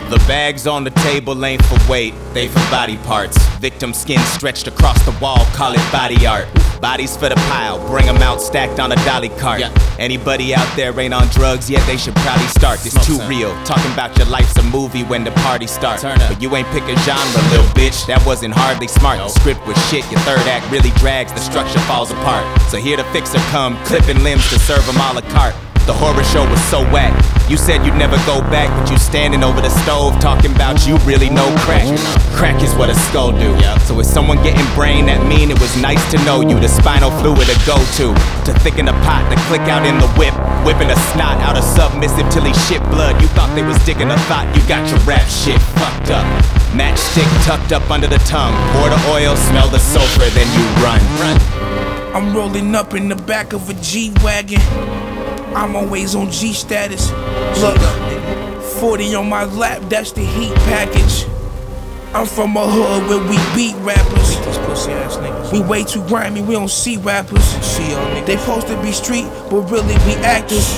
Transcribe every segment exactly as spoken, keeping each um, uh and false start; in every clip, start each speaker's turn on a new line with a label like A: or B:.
A: The bags on the table ain't for weight, they for body parts. Victim skin stretched across the wall, call it body art. Bodies for the pile, bring them out stacked on a dolly cart. Yeah. Anybody out there ain't on drugs yet, they should probably start. It's too real, talking about your life's a movie when the party starts. But you ain't pick a genre, little bitch, that wasn't hardly smart. The script was shit, your third act really drags, the structure falls apart. So here the fixer come, clipping limbs to serve them a la carte. The horror show was so whack. You said you'd never go back, but you standing over the stove talking about you really know crack. Crack is what a skull do. So if someone getting brain, that mean it was nice to know you. The spinal fluid to go to, to thicken the pot, to click out in the whip, whipping a snot out of submissive till he shit blood. You thought they was digging a thought, you got your rap shit fucked up. Matchstick tucked up under the tongue, pour the oil, smell the sulfur, then you run. Run.
B: I'm rolling up in the back of a G-Wagon. I'm always on G status. Look, forty on my lap, that's the heat package. I'm from a hood where we beat rappers. These pussy ass niggas. We way too grimy, we don't see rappers. See y'all niggas. They supposed to be street, but really be actors.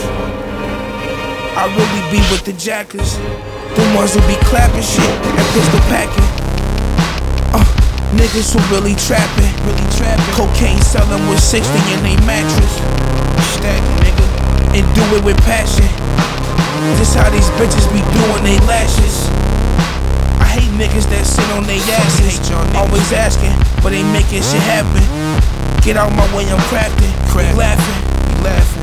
B: I really be with the jackers, the ones who be clapping shit and pistol packing. Uh, niggas who really trapping, really trapping. Cocaine selling with sixty in they mattress. Stacking, nigga. And do it with passion. This how these bitches be doing they lashes. I hate niggas that sit on they asses, always asking, but ain't making shit happen. Get out my way, I'm crafting. We laughing, we laughing.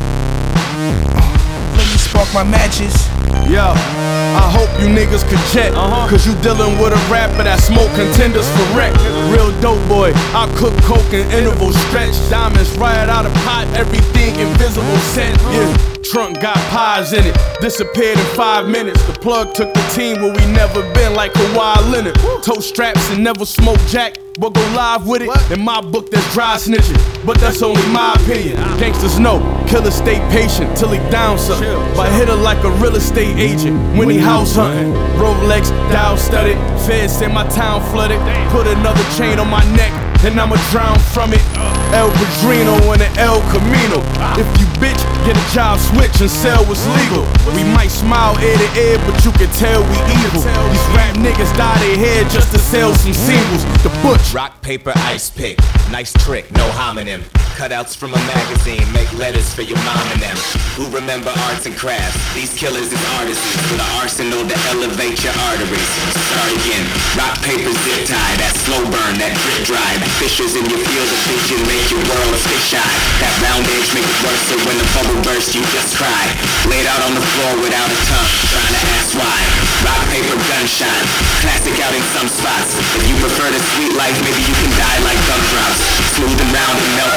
B: Uh, let me spark my matches.
C: Yo, I hope you niggas could check, uh-huh. Cause you dealing with a rapper that smoke contenders for wreck. Real dope boy, I cook coke in interval stretch. Diamonds right out of pot, everything invisible set. Yeah, trunk got pies in it, disappeared in five minutes. The plug took the team where we never been, like Kawhi Leonard. Toe straps and never smoke jack, but go live with it. What? In my book there's dry snitching, but that's only my opinion. Gangsters know, killer stay patient till he down something. But hit her like a real estate agent when he house hunting. Rolex, dial studded, feds say my town flooded. Put another chain on my neck and I'ma drown from it. El Padrino and the El Camino. If you bitch, get a job switch and sell what's legal. We might smile ear to ear, but you can tell we evil. These rap niggas dye their hair just to sell some singles. The Butch.
A: Rock, paper, ice pick. Nice trick, no homonym. Cutouts from a magazine, make letters for your mom and them. Who remember arts and crafts? These killers is artisans with an arsenal to elevate your arteries. Start again. Rock, paper, zip tie. That slow burn, that drip drive. Fissures in your field of vision make your world fish eye. That round edge make it worse, so when the bubble bursts, you just cry. Laid out on the floor without a tongue, trying to ask why. Rock, paper, gunshot. Classic out in some spots. If you prefer the sweet life, maybe you can die like gumdrops. Smooth and round and melt